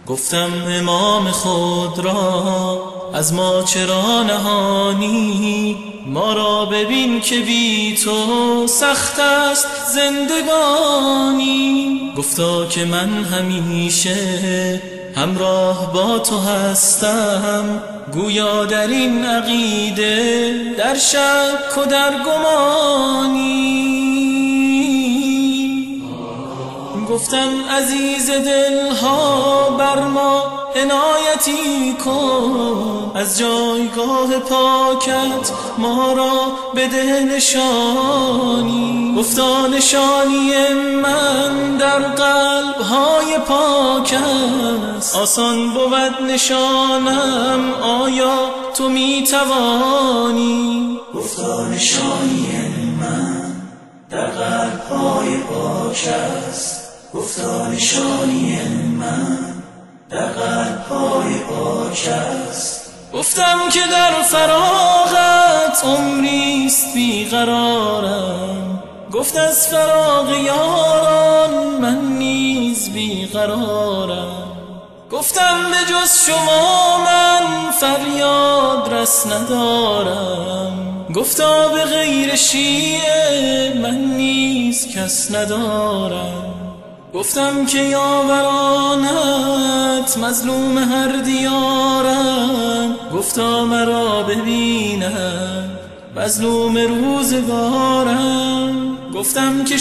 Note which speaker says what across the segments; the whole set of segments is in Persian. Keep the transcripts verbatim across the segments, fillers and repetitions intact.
Speaker 1: گفتم امام خود را از ما چرا نهانی؟ ما را ببین که بی تو سخت است زندگانی. گفتا که من همیشه همراه با تو هستم، گویا در این عقیده در شک و در گمانی. گفتم عزیز دلها بر ما عنایتی کن، از جایگاه پاکت ما را بده نشانی. گفتا نشانی من در قلبهای پاک است، آسان بود نشانم آیا تو می توانی؟
Speaker 2: گفتا نشانی من در قلبهای پاک است، گفتا نشانی من در قلبهای پاک است.
Speaker 1: گفتم که در فراغت عمریست بیقرارم، گفت از فراغ یاران من نیز بیقرارم. گفتم به جز شما من فریاد رس ندارم، گفتا به غیر شیعه من نیز کس ندارم. گفتم که یاورانت مظلوم هر دیارم، گفتا مرا ببینم مظلوم روزگارم. گفتم که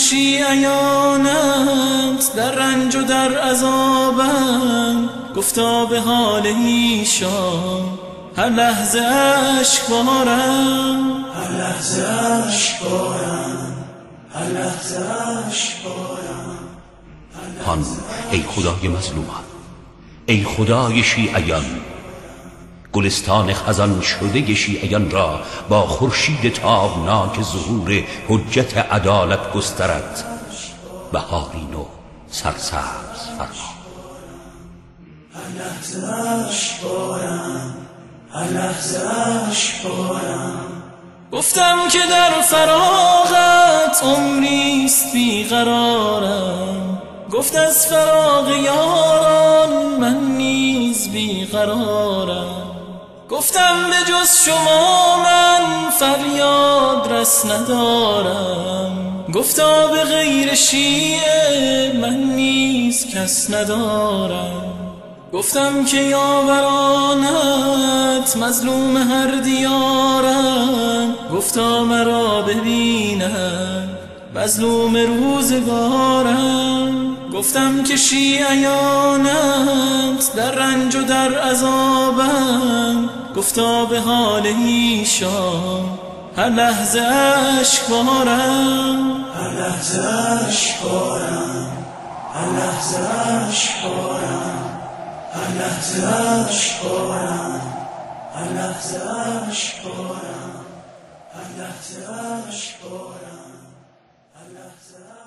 Speaker 1: شیعیانت در رنج و در عذابم، گفتا به حال ایشان هر لحظه اشک بارم،
Speaker 2: هر لحظه اشک بارم، هر لحظه اشک بارم.
Speaker 3: هان ای خدای مظلومان، ای خدای شیعیان، گلستان خزان شده شیعیان را با خورشید تابناک ظهور حجت عدالت گسترد. بهاری نو سرسبز فرما.
Speaker 2: هر لحظه اشک بارم، هر لحظه اشک بارم.
Speaker 1: گفتم که در فراغت عمریست بیقرارم، گفت از فراغ یاران من نیز بیقرارم. گفتم به جز شما من فریاد رس ندارم، گفتا به غیر شیعه من نیز کس ندارم. گفتم که یاورانت مظلوم هر دیارم، گفتا مرا ببینم مظلوم روزگارم. گفتم که شیعیانت در رنج و در عذابم، گفتا به حال ایشان هر لحظه اشک بارم،
Speaker 2: هر لحظه اشک بارم، هر لحظه اشک بارم، هر لحظه اشک بارم، هر لحظه اشک بارم، هر لحظه اشک بارم، هر لحظه